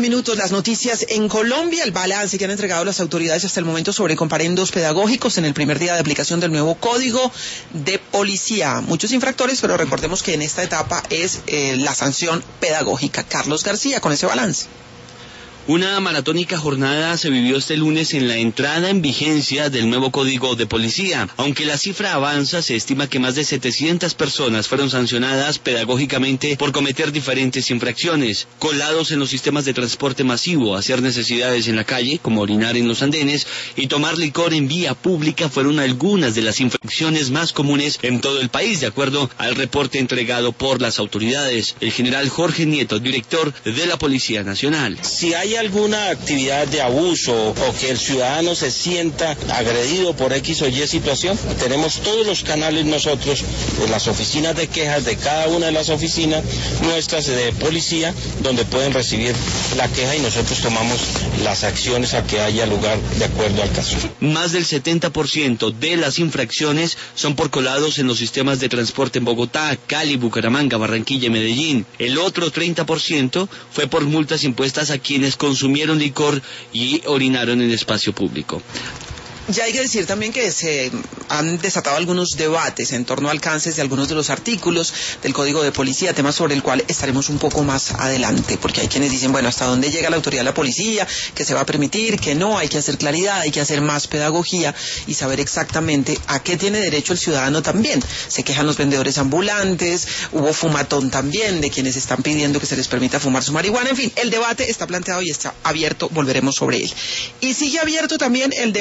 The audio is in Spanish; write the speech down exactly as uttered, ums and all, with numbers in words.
minutos, las noticias en Colombia, el balance que han entregado las autoridades hasta el momento sobre comparendos pedagógicos en el primer día de aplicación del nuevo Código de Policía. Muchos infractores, pero recordemos que en esta etapa es eh, la sanción pedagógica. Carlos García, con ese balance. Una maratónica jornada se vivió este lunes en la entrada en vigencia del nuevo Código de Policía. Aunque la cifra avanza, se estima que más de setecientas personas fueron sancionadas pedagógicamente por cometer diferentes infracciones. Colados en los sistemas de transporte masivo, hacer necesidades en la calle, como orinar en los andenes, y tomar licor en vía pública fueron algunas de las infracciones más comunes en todo el país, de acuerdo al reporte entregado por las autoridades. El general Jorge Nieto, director de la Policía Nacional. Si hay alguna actividad de abuso o que el ciudadano se sienta agredido por X o Y situación, tenemos todos los canales nosotros, en las oficinas de quejas de cada una de las oficinas nuestras de policía, donde pueden recibir la queja y nosotros tomamos las acciones a que haya lugar de acuerdo al caso. Más del setenta por ciento de las infracciones son por colados en los sistemas de transporte en Bogotá, Cali, Bucaramanga, Barranquilla y Medellín. El otro treinta por ciento fue por multas impuestas a quienes consumieron licor y orinaron en espacio público. Ya hay que decir también que se han desatado algunos debates en torno a alcances de algunos de los artículos del Código de Policía, tema sobre el cual estaremos un poco más adelante, porque hay quienes dicen, bueno, hasta dónde llega la autoridad de la policía, que se va a permitir, que no, hay que hacer claridad, hay que hacer más pedagogía y saber exactamente a qué tiene derecho el ciudadano también. Se quejan los vendedores ambulantes, hubo fumatón también de quienes están pidiendo que se les permita fumar su marihuana, en fin, el debate está planteado y está abierto, volveremos sobre él. Y sigue abierto también el debate